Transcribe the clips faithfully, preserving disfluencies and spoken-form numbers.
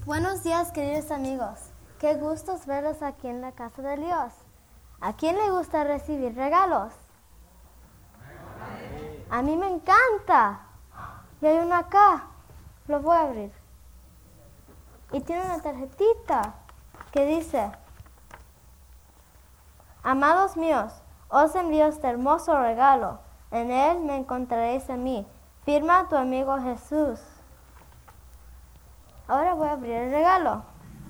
Buenos días, queridos amigos. Qué gusto verlos aquí en la casa de Dios. ¿A quién le gusta recibir regalos? A mí me encanta. Y hay uno acá. Lo voy a abrir. Y tiene una tarjetita que dice: Amados míos, os envío este hermoso regalo. En él me encontraréis a mí. Firma tu amigo Jesús. Ahora voy a abrir el regalo.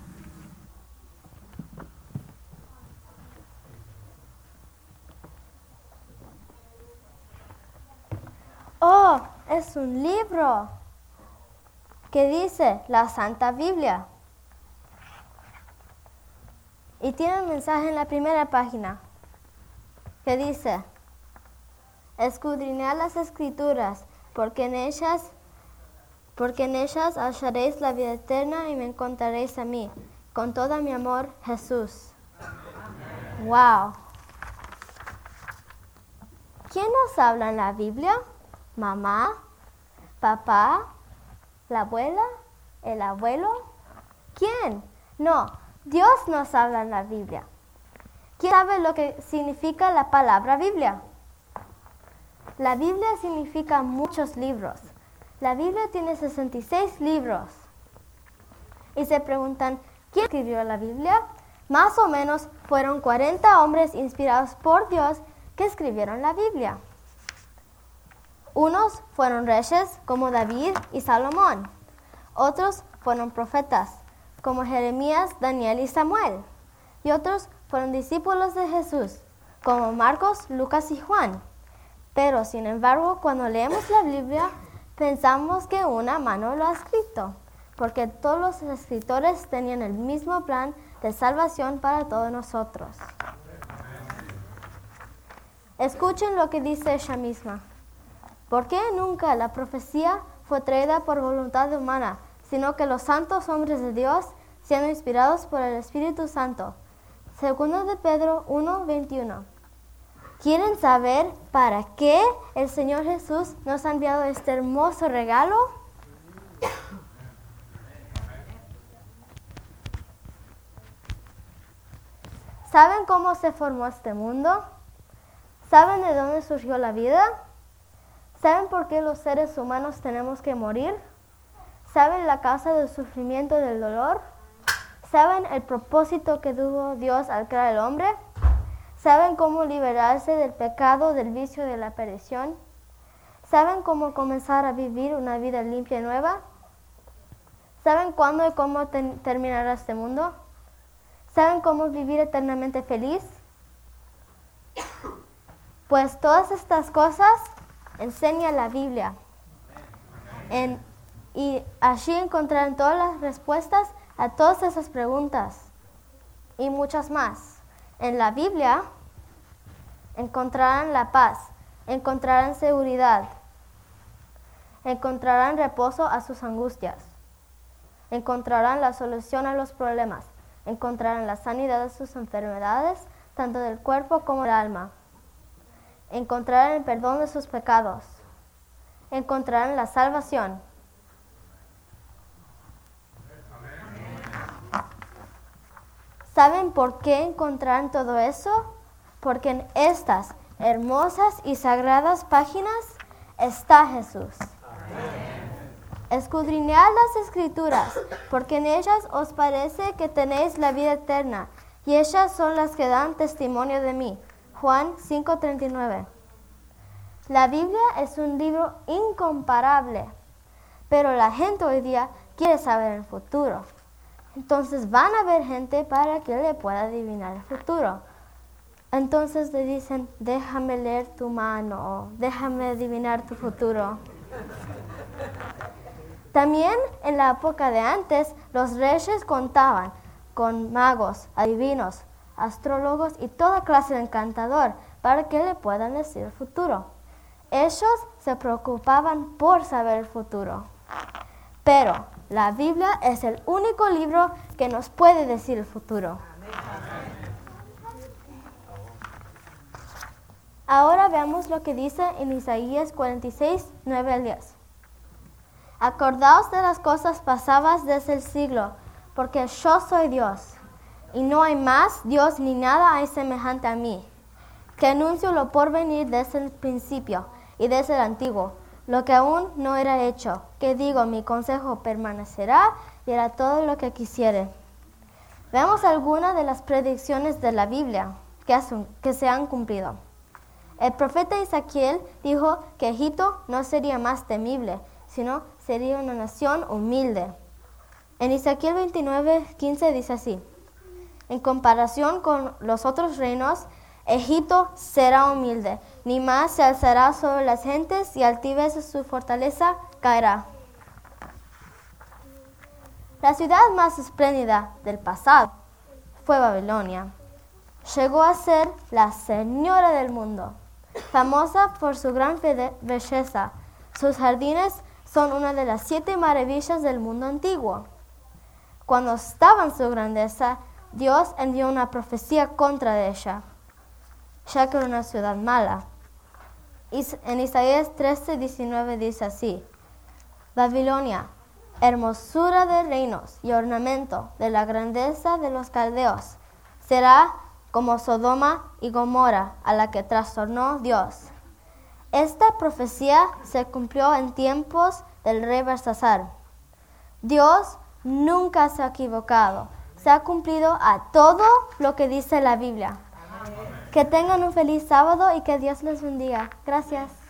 Oh, es un libro que dice la Santa Biblia. Y tiene un mensaje en la primera página que dice: Escudriñad las Escrituras, porque en ellas Porque en ellas hallaréis la vida eterna y me encontraréis a mí. Con todo mi amor, Jesús. Amén. Wow. ¿Quién nos habla en la Biblia? ¿Mamá? ¿Papá? ¿La abuela? ¿El abuelo? ¿Quién? No, Dios nos habla en la Biblia. ¿Quién sabe lo que significa la palabra Biblia? La Biblia significa muchos libros. La Biblia tiene sesenta y seis libros. Y se preguntan, ¿quién escribió la Biblia? Más o menos fueron cuarenta hombres inspirados por Dios que escribieron la Biblia. Unos fueron reyes como David y Salomón. Otros fueron profetas como Jeremías, Daniel y Samuel. Y otros fueron discípulos de Jesús como Marcos, Lucas y Juan. Pero sin embargo, cuando leemos la Biblia, pensamos que una mano lo ha escrito, porque todos los escritores tenían el mismo plan de salvación para todos nosotros. Escuchen lo que dice ella misma. ¿Por qué nunca la profecía fue traída por voluntad humana, sino que los santos hombres de Dios, siendo inspirados por el Espíritu Santo? Segundo de Pedro uno, veintiuno. ¿Quieren saber para qué el Señor Jesús nos ha enviado este hermoso regalo? ¿Saben cómo se formó este mundo? ¿Saben de dónde surgió la vida? ¿Saben por qué los seres humanos tenemos que morir? ¿Saben la causa del sufrimiento y del dolor? ¿Saben el propósito que tuvo Dios al crear al hombre? ¿Saben cómo liberarse del pecado, del vicio y de la perdición? ¿Saben cómo comenzar a vivir una vida limpia y nueva? ¿Saben cuándo y cómo te- terminará este mundo? ¿Saben cómo vivir eternamente feliz? Pues todas estas cosas enseña la Biblia. En, y allí encontrarán todas las respuestas a todas esas preguntas y muchas más. En la Biblia encontrarán la paz, encontrarán seguridad, encontrarán reposo a sus angustias, encontrarán la solución a los problemas, encontrarán la sanidad de sus enfermedades, tanto del cuerpo como del alma, encontrarán el perdón de sus pecados, encontrarán la salvación. ¿Saben por qué encontrarán todo eso? Porque en estas hermosas y sagradas páginas está Jesús. Amén. Escudriñad las Escrituras, porque en ellas os parece que tenéis la vida eterna, y ellas son las que dan testimonio de mí. Juan cinco treinta y nueve. La Biblia es un libro incomparable, pero la gente hoy día quiere saber el futuro. Entonces van a haber gente para que le pueda adivinar el futuro. Entonces le dicen, déjame leer tu mano, o déjame adivinar tu futuro. También en la época de antes, los reyes contaban con magos, adivinos, astrólogos y toda clase de encantador para que le puedan decir el futuro. Ellos se preocupaban por saber el futuro. Pero la Biblia es el único libro que nos puede decir el futuro. Ahora veamos lo que dice en Isaías cuarenta y seis, nueve al diez. Acordaos de las cosas pasadas desde el siglo, porque yo soy Dios, y no hay más Dios ni nada hay semejante a mí, que anuncio lo por venir desde el principio y desde el antiguo, lo que aún no era hecho, que digo, mi consejo permanecerá y hará todo lo que quisiere. Veamos algunas de las predicciones de la Biblia que, hace, que se han cumplido. El profeta Ezequiel dijo que Egipto no sería más temible, sino sería una nación humilde. En Ezequiel veintinueve, quince dice así: en comparación con los otros reinos, Egipto será humilde, ni más se alzará sobre las gentes y altivez de su fortaleza caerá. La ciudad más espléndida del pasado fue Babilonia. Llegó a ser la señora del mundo, famosa por su gran belleza. Sus jardines son una de las siete maravillas del mundo antiguo. Cuando estaba en su grandeza, Dios envió una profecía contra ella, ya que era una ciudad mala. En Isaías trece, diecinueve dice así: Babilonia, hermosura de reinos y ornamento de la grandeza de los caldeos, será como Sodoma y Gomorra, a la que trastornó Dios. Esta profecía se cumplió en tiempos del rey Belsasar. Dios nunca se ha equivocado. Se ha cumplido a todo lo que dice la Biblia. Que tengan un feliz sábado y que Dios les bendiga. Gracias.